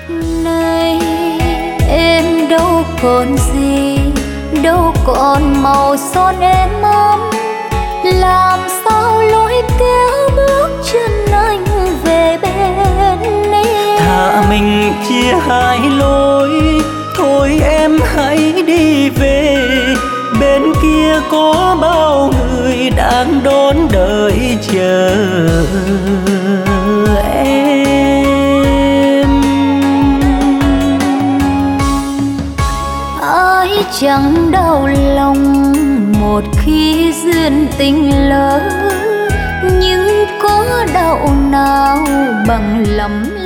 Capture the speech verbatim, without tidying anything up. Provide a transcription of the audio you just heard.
Này em đâu còn gì, đâu còn màu son em ấm, làm sao lối kéo bước chân anh về bên em. Thà mình chia hai lối, thôi em hãy đi về, bên kia có bao người đang đón đợi chờ em. Ai chẳng đau lòng một khi duyên tình lỡ, nhưng có đau nào bằng lắm